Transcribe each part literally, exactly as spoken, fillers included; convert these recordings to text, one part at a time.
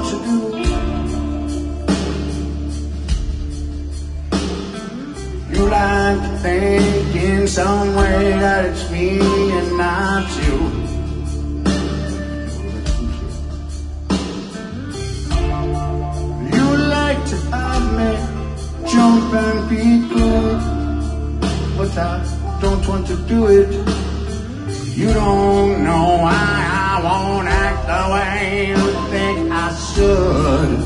to do. You like to think in some way that it's me and not you. You like to have me jump and be good, but I don't want to do it. You don't know why I won't act the way you think I should.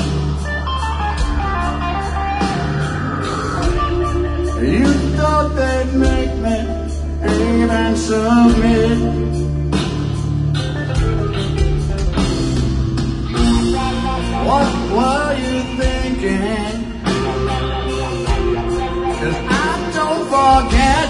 You thought they'd make me behave and submit. What were you thinking? 'Cause I don't forget.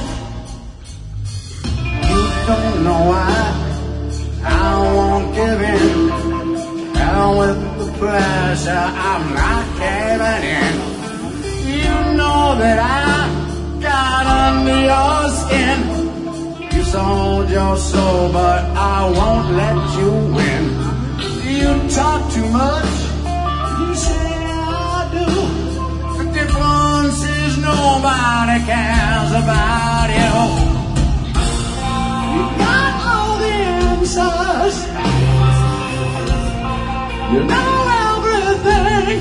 You don't know why I won't give in. Hell with the pressure, I'm not caving in. You know that I got under your skin. You sold your soul, but I won't let you win. You talk too much, you say I do. The difference is nobody cares about you. You got all the answers, you know everything.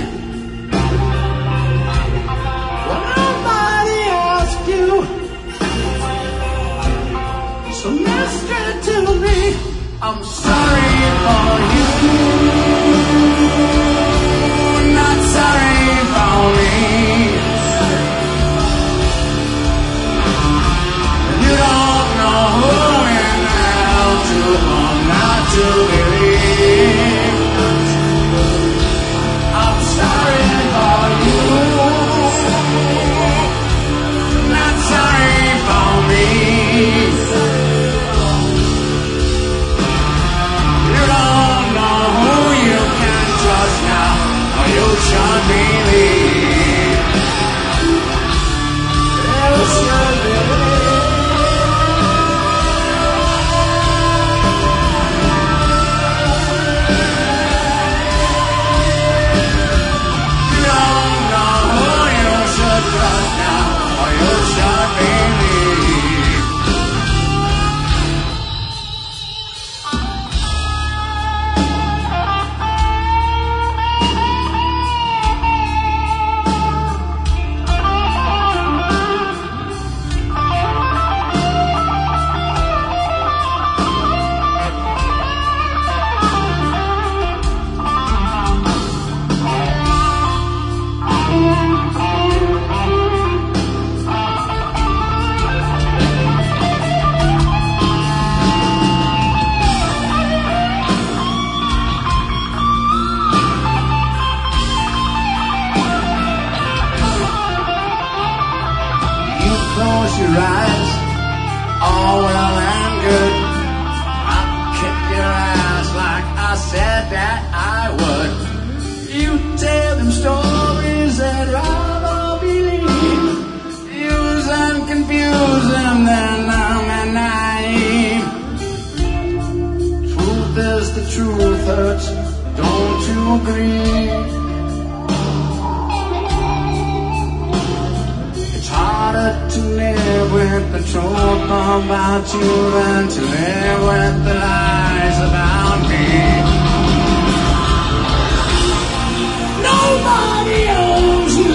So listen to me, I'm sorry for you, not sorry for me. You don't know who and how to or not to believe. I'm sorry for you, not sorry for me. You should believe. You should believe. You don't know who you should trust now, or you should believe. Close your eyes, all well and good. I'll kick your ass like I said that I would. You tell them stories that rather believe. Use and confuse them, then I'm and naive. Truth is the truth hurts, don't you agree? Harder to live with the truth about you than to live with the lies about me. Nobody owes you